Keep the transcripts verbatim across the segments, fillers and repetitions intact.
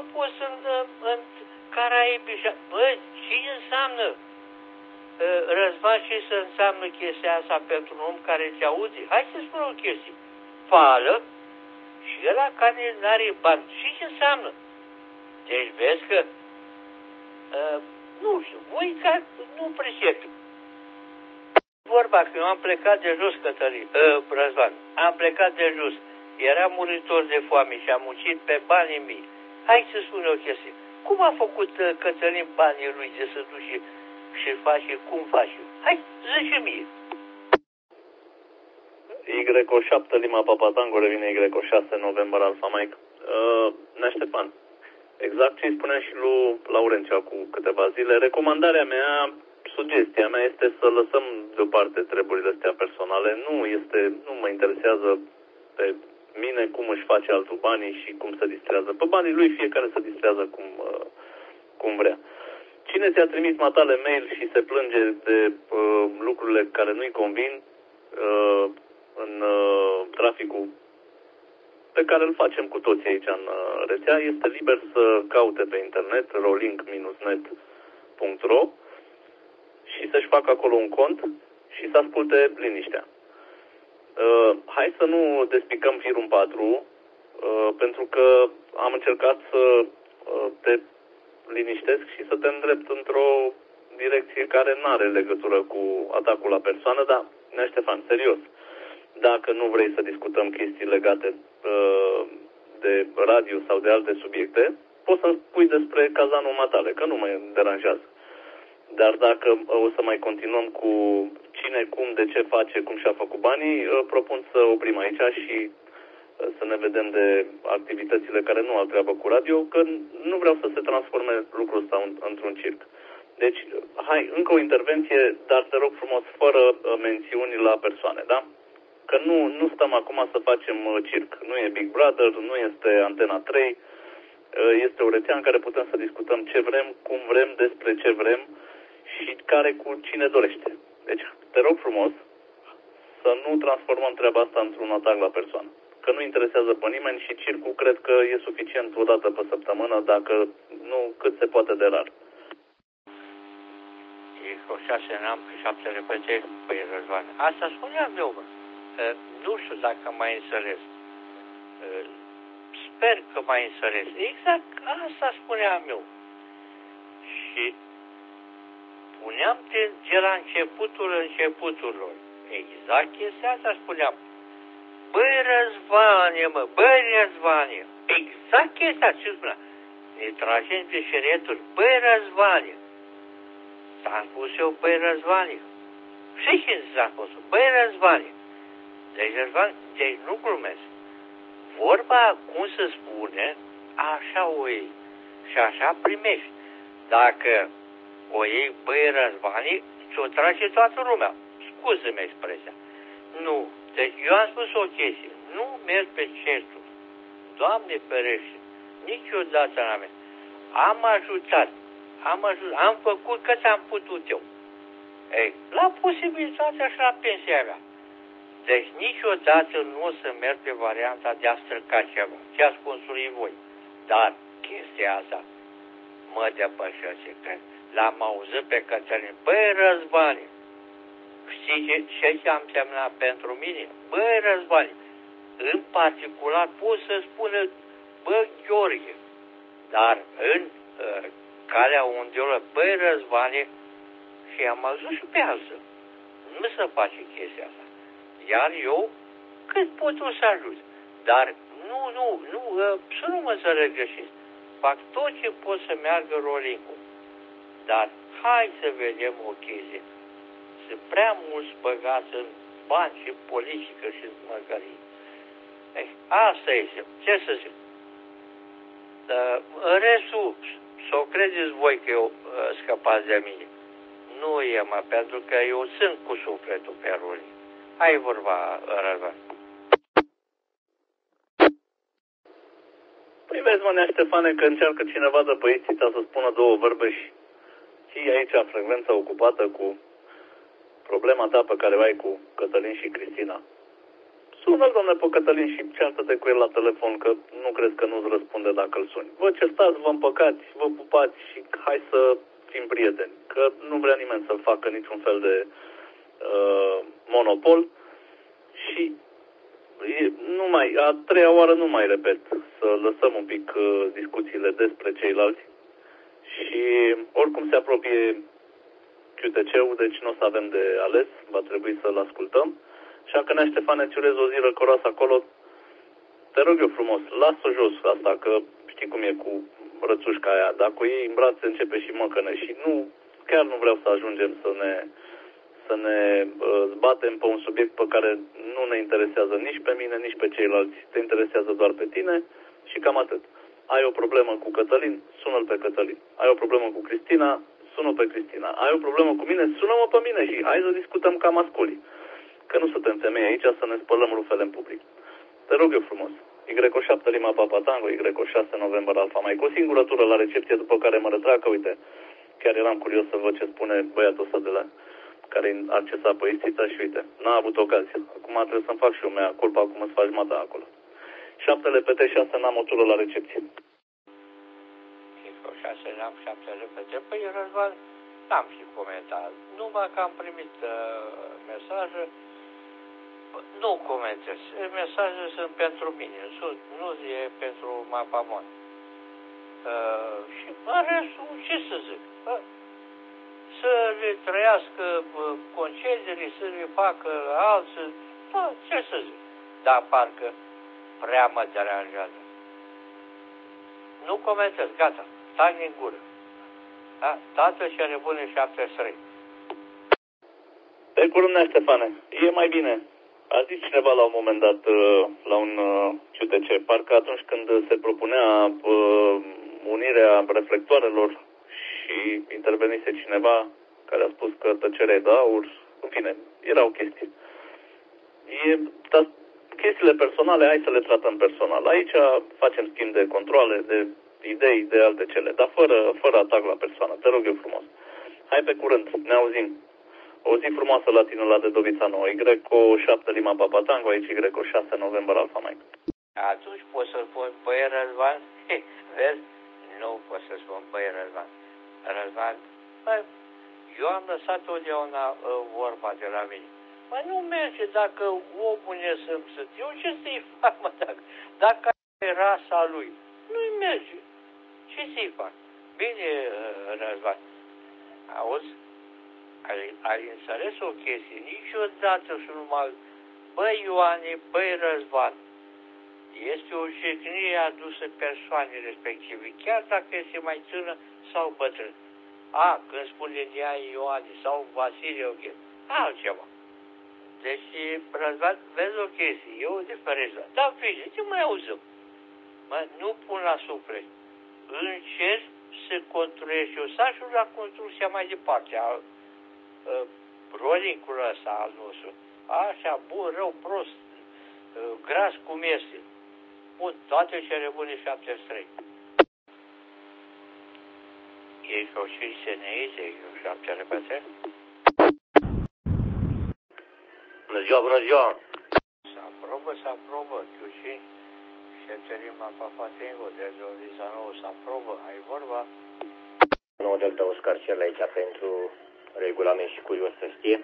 au fost în, în Caraibi și... Bă, ce înseamnă Răzvan, ce să înseamnă chestia asta pentru un om care te aude? Hai să spun o chestie. Fală și ăla care n-are bani. Și ce înseamnă? Deci vezi că uh, nu știu, voi ca nu pricepi. Vorba că eu am plecat de jos, Cătălin, uh, Răzvan, am plecat de jos. Eram muritor de foame și am muncit pe banii mei. Hai să spun o chestie. Cum a făcut uh, Cătălin banii lui de să duce și face, cum face? Hai, zice mie. Y O șapte Lima Papa Tango revine Y O șase November Alpha Mike. Uh, Nea Ștefan, exact ce spunea și lui Laurențiu cu câteva zile, recomandarea mea, sugestia mea este să lăsăm deoparte treburile astea personale. Nu este, nu mă interesează pe mine cum își face altul banii și cum se distrează. Pe banii lui fiecare se distrează cum, uh, cum vrea. Cine ți-a trimis matale mail și se plânge de uh, lucrurile care nu-i convin uh, în uh, traficul pe care îl facem cu toții aici în uh, rețea, este liber să caute pe internet rolink net punct ro și să-și facă acolo un cont și să asculte liniștea. Uh, hai să nu despicăm firul patru, uh, pentru că am încercat să uh, te liniștesc și să te îndrept într-o direcție care nu are legătură cu atacul la persoană, dar, Nea Ștefan, serios, dacă nu vrei să discutăm chestii legate uh, de radio sau de alte subiecte, poți să-mi spui despre cazanul matale, că nu mă deranjează. Dar dacă o să mai continuăm cu cine, cum, de ce face, cum și-a făcut banii, uh, propun să oprim aici și uh, să ne vedem de activitățile care nu au treabă cu radio, că nu vreau să se transforme lucrul ăsta într-un circ. Deci, hai, încă o intervenție, dar te rog frumos, fără uh, mențiuni la persoane, da? Că nu, nu stăm acum să facem uh, circ. Nu e Big Brother, nu este Antena trei, uh, este o rețea în care putem să discutăm ce vrem, cum vrem, despre ce vrem și care cu cine dorește. Deci, te rog frumos să nu transformăm treaba asta într-un atac la persoană. Că nu interesează pe nimeni și circul cred că e suficient o dată pe săptămână, dacă nu cât se poate de rar. E cu șase n-am, cu șapte repete, păi Răzvan. Asta spuneam eu, bă. Nu știu dacă mai înțeles. Sper că mai înțeles. Exact asta spuneam eu. Și puneam de, de la începutul începuturilor. Exact chestia asta spuneam. Băi Răzvane, mă, băi Răzvane. Exact chestia ce spuneam. Ne tragem de șereturi. Băi Răzvane. S-am spus eu, băi Răzvane. Și ce s-a spus? Băi Răzvane. Deci, Răzvan, deci nu glumesc. Vorba, cum se spune, așa o iei. Și așa primești. Dacă o iei, băi Răzvane, ți-o trage toată lumea. Scuze-mi expresia. Nu. Deci eu am spus o chestie. Nu merg pe certuri. Doamne ferește. Niciodată n-am mers. Am ajutat. Am ajutat. Am făcut cât am putut eu. Ei, la posibilitatea și la pensia mea. Deci niciodată nu o să merg pe varianta de a străca ceva. Ce ați construit voi. Dar chestia asta mă depășește. Că l-am auzit pe Cătălin. Băi Răzvane. Știi ce, ce, ce am semnat pentru mine? Băi Răzvane. În particular pot să spună bă Gheorghe. Dar în uh, calea unde eu băi Răzvane și am auzit și pe alții. Nu se face chestia asta. Iar eu, cât pot să ajut. Dar nu, nu, nu, să nu mă înțeleg greșit. Fac tot ce pot să meargă rolling-ul. Dar hai să vedem o chestie. Sunt prea mulți băgați în bani și politică și măgării. Eh, asta este. Ce să zic? Uh, în restul, să o credeți voi că eu uh, scăpați de mine. Nu e, mă, pentru că eu sunt cu sufletul pe rolling. Hai vorba, Răzvan. Păi vezi, mă, Nea Ștefane, că încearcă cineva de pe Istița să spună două vorbe și ții aici frecvența ocupată cu problema ta pe care o ai cu Cătălin și Cristina. sună-l, domnule, pe Cătălin și ceartă-te cu el la telefon, că nu crezi că nu-ți răspunde dacă îl suni. Vă certați, vă împăcați, vă pupați și hai să fim prieteni, că nu vrea nimeni să facă niciun fel de uh, monopol și e, nu mai, a treia oară nu mai repet, să lăsăm un pic uh, discuțiile despre ceilalți și oricum se apropie Q T C-ul, deci nu o să avem de ales, va trebui să-l ascultăm. Așa că, Nea Ștefane, îți urez o zi răcoroasă acolo. Te rog eu frumos, lasă jos asta, că știi cum e cu rățușca aia. Dacă o iei în brațe, începe și măcăne. Și nu, chiar nu vreau să ajungem să ne, să ne uh, zbatem pe un subiect pe care nu ne interesează nici pe mine, nici pe ceilalți. Te interesează doar pe tine și cam atât. Ai o problemă cu Cătălin, sună-l pe Cătălin. Ai o problemă cu Cristina, sună pe Cristina. Ai o problemă cu mine, sună-mă pe mine și hai să discutăm ca masculii. Că nu suntem femei aici să ne spălăm rufele în public. Te rog eu frumos. Y șapte Lima Papa Tango, Y șase November Alfa Mike. O singură tură la recepție, după care mă retrag, că uite, chiar eram curios să văd ce spune băiatul ăsta de la care a accesat pe Istița și uite, n-a avut ocazie. Acum trebuie să-mi fac și eu mea culpa, acum îți faci mata acolo. șaptele P T șase n-am o tură la recepție. șase n-am, șaptele P T. Păi, Răzvan, n-am și comentat. Numai că am primit uh, mesaje, nu comentez. Mesajele sunt pentru mine, sunt, nu e pentru Mapamon. Uh, și în restul, ce să zic? Uh, să le trăiască uh, concedierii, să le facă alții, da, ce să zic? Dar parcă prea mă deranjează. Nu comentez, gata, stai din gură. Da? Tatăl și are bune șapte trei. Pe curând, Nea Ștefane, e mai bine. A zis cineva la un moment dat la un Q T C, parcă atunci când se propunea uh, unirea reflectoarelor și intervenise cineva care a spus că tăcerea e de aur, în fine, erau chestii. E, dar chestiile personale, hai să le tratăm personal. Aici facem schimb de controle, de idei, de alte cele, dar fără, fără atac la persoană. Te rog eu frumos. Hai pe curând, ne auzim. O zi frumoasă la tine la Dedovița nouă. Y șapte Lima Papa Tango, aici Y șase November Alfa Mike. Atunci poți să-l pun pe Răzvan? Vezi? Nu pot să spun pe Răzvan. Răzvan, bă, eu am lăsat totdeauna uh, vorba de la mine. Mă, nu merge dacă omul e sunt eu ce să-i fac, mă, dacă, dacă e rasa lui? Nu-i merge. Ce să-i fac? Bine, uh, Răzvan, auzi? Ai, ai înțeles o chestie? Niciodată și numai, băi Ioane, băi Răzvan, este o jignire adusă persoanei respective, chiar dacă este mai tână sau bătrân. A, când spune de ea Ioane sau Vasile, ok, altceva. Deci, Răzvan, vezi o chestie, eu diferență. Dar fii, ce mai auzim? Mă, nu pun la suflet. Încerc să construiesc eu, să ajung la construcția mai departe, a, Uh, rolling-ul ăsta al nostru. Așa, bun, rău, prost, uh, gras cum este. Bun, toate cele bune șapte trei. Ești o și seneițe, eu șapte repete. Bună ziua, bună ziua! Să aprobă, să aprobă, Chiuci. Șepterima Papatengo, de Zolisa nouă, să aprobă, ai vorba? nouă Delta Oscar cel aici pentru regulament și curios să știe.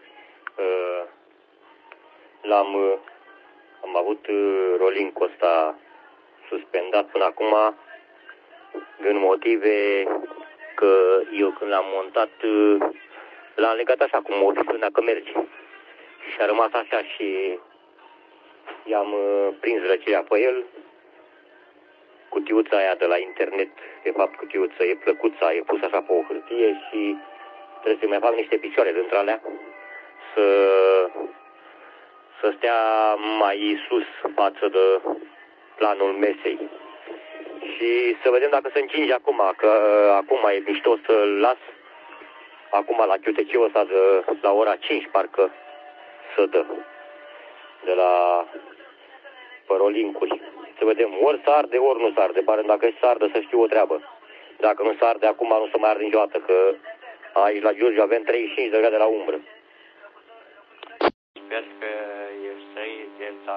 L-am am avut rolling-ul ăsta suspendat până acum din motive că eu când l-am montat l-am legat așa cum o fi frâna că merge și a rămas așa și i-am prins răcirea pe el. Cutiuța aia de la internet, de fapt cutiuța e plăcuța, e pus așa pe o hârtie și trebuie să mai fac niște picioare dintre alea să, să stea mai sus față de planul mesei. Și să vedem dacă se încinge acum, că acum e mișto să-l las. Acum la Q T C-ul ăsta de la ora cinci parcă să dă de la părolincuri. Să vedem, ori s arde, ori nu s arde. Pare dacă se arde, să știu o treabă. Dacă nu s arde, acum nu se mai arde niciodată, că aici la Giurgiu avem treizeci și cinci de grade la umbră. Sper că ești trăit de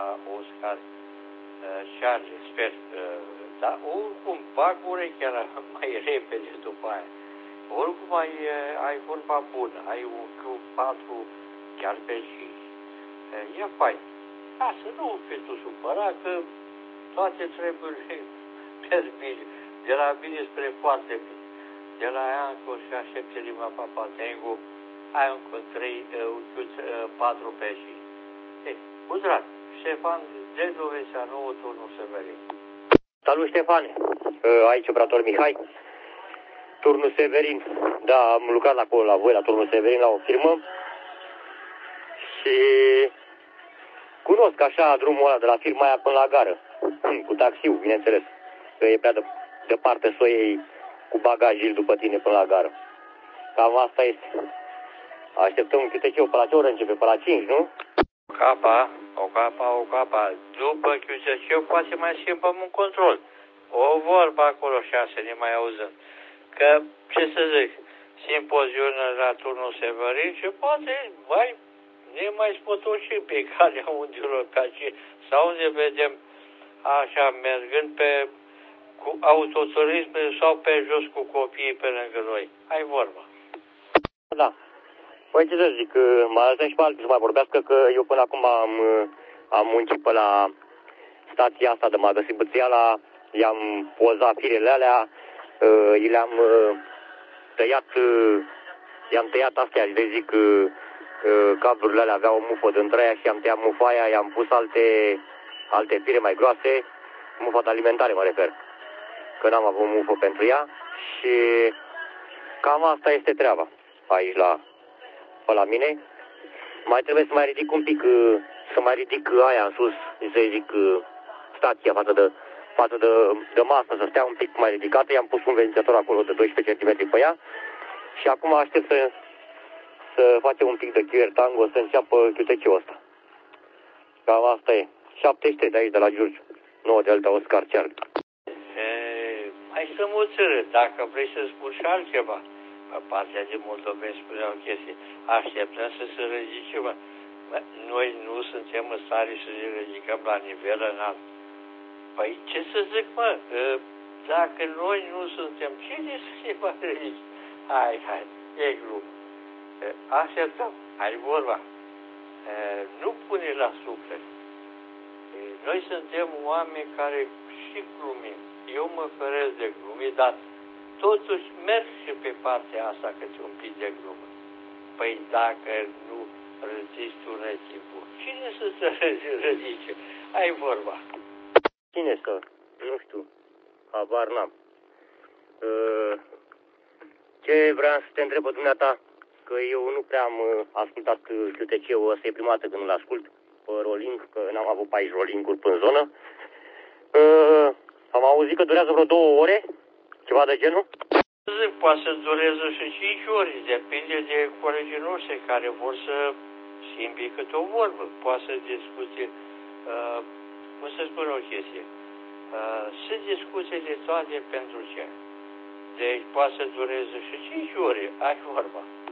care Charlie, sper, dar oricum, bag urechea la mai repede după aia. Oricum ai, ai vorba bună, ai un Q patru chiar pe și e fain. Da, să nu fi tu supărat că toate treburile merg bine, de la bine spre foarte bine. De la Ianco și aștepte Lima Papatengu, ai încă trei, Q patru pe și. Ei, cu drag, Ștefan, de Dovesea nouă, turnul Severin. Salut, Ștefan, aici operator Mihai. Turnul Severin, da, am lucrat acolo la voi, la turnul Severin, la o firmă. Și cunosc așa drumul ăla de la firma aia până la gară. Cu taxiul, bineînțeles. Că e prea de, departe să o iei cu bagajul după tine până la gară. Cam asta este. Așteptăm câte ce, pe la ce oră începe? Pe la cinci, nu? Capa, o capa, o capa. După Chiuțăciu poate mai schimbăm un control. O vorbă acolo șase, ne mai auzăm. Că, ce să zic, simpoziunea la turnul Severin și poate mai ne mai spotoșim pe calea undilor ca și, sau ne vedem așa mergând pe cu autoturism sau pe jos cu copiii pe lângă noi. Ai vorba. Da. Păi ce să zic, mai lăsăm și pe alții să mai vorbească, că eu până acum am, am muncit pe la stația asta de m-a găsit bățiala, i-am pozat firele alea, i le-am tăiat, i-am tăiat astea, de zic, cablurile alea aveau o mufă dintre aia și am tăiat mufa aia, i-am pus alte, alte fire mai groase, mufa de alimentare mă refer, că n-am avut mufă pentru ea și cam asta este treaba aici la, pe la mine. Mai trebuie să mai ridic un pic, să mai ridic aia în sus, să zic, stația față de, față de, de masă, să stea un pic mai ridicată. I-am pus un ventilator acolo de doisprezece centimetri pe ea și acum aștept să, să facem un pic de Q R Tango, să înceapă Q T C-ul ăsta. Cam asta e. șaptezeci și trei de aici, de la Giurgiu. nouă Delta Oscar Charlie. Hai să mă țără, dacă vrei să spun și altceva. Pe partea de moldoveni spuneau chestii. Așteptăm să se ridice, mă. Noi nu suntem în stare să ne ridicăm la nivel înalt. Păi ce să zic, mă? Dacă noi nu suntem, cine să se va ridice? Hai, hai, e glumă. Așteptăm, hai vorba. Nu pune la suflet. Noi suntem oameni care și glumim. Eu mă feresc de glumit, dar totuși merg și pe partea asta câte un pic de glumă. Păi dacă nu răziți tu răzibul, cine să se răzice? Ai vorba. Cine să? Nu știu. Habar n-am. Uh, ce vreau să te întreb pe dumneata? Că eu nu prea am ascultat Q T C-ul ăsta, e prima dată când îl ascult pe rolling, că n-am avut pe aici rolling-uri până în zonă. Uh, am auzit că durează vreo două ore, ceva de genul. Zic, poate să dureze și cinci ore, depinde de colegii noștri care vor să schimbi câte o vorbă. Poate să discute, uh, cum să spun o chestie, uh, să discute de toate pentru ce. Deci poate să dureze și cinci ore, ai vorba.